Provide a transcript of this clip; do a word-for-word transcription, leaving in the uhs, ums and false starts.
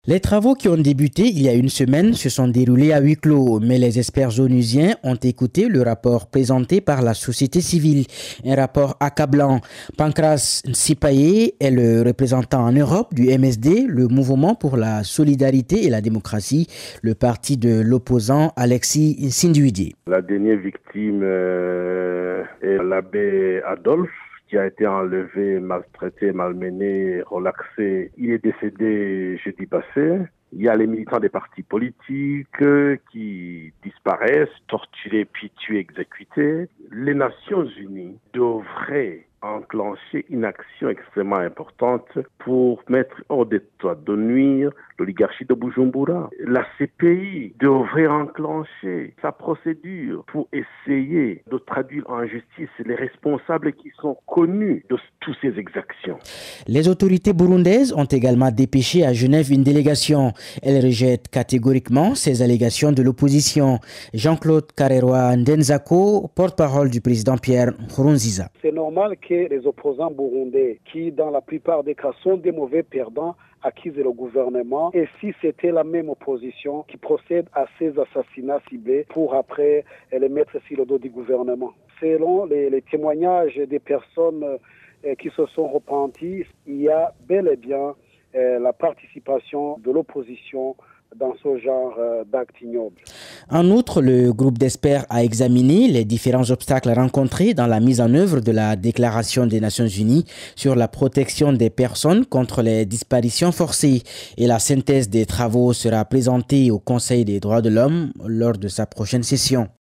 Les travaux qui ont débuté il y a une semaine se sont déroulés à huis clos, mais les experts onusiens ont écouté le rapport présenté par la société civile, un rapport accablant. Pancras Nsipaye est le représentant en Europe du M S D, le Mouvement pour la solidarité et la démocratie, le parti de l'opposant Alexis Nsindiouidi. La dernière victime euh, est l'abbé Adolphe, qui a été enlevé, maltraité, malmené, relaxé. Il est décédé jeudi passé. Il y a les militants des partis politiques qui disparaissent, torturés, puis tués, exécutés. Les Nations Unies devraient enclencher une action extrêmement importante pour mettre hors d'état de nuire l'oligarchie de Bujumbura. La C P I devrait enclencher sa procédure pour essayer de traduire en justice les responsables qui sont connus de toutes ces exactions. Les autorités burundaises ont également dépêché à Genève une délégation. Elles rejettent catégoriquement ces allégations de l'opposition. Jean-Claude Kareroa Ndenzako, porte-parole du président Pierre Nkurunziza. C'est normal que les opposants burundais, qui dans la plupart des cas sont des mauvais perdants, accusent le gouvernement. Et si c'était la même opposition qui procède à ces assassinats ciblés pour après les mettre sur le dos du gouvernement. Selon les, les témoignages des personnes euh, qui se sont repenties, il y a bel et bien euh, la participation de l'opposition dans ce genre d'actes ignobles. En outre, le groupe d'experts a examiné les différents obstacles rencontrés dans la mise en œuvre de la Déclaration des Nations Unies sur la protection des personnes contre les disparitions forcées. Et la synthèse des travaux sera présentée au Conseil des droits de l'homme lors de sa prochaine session.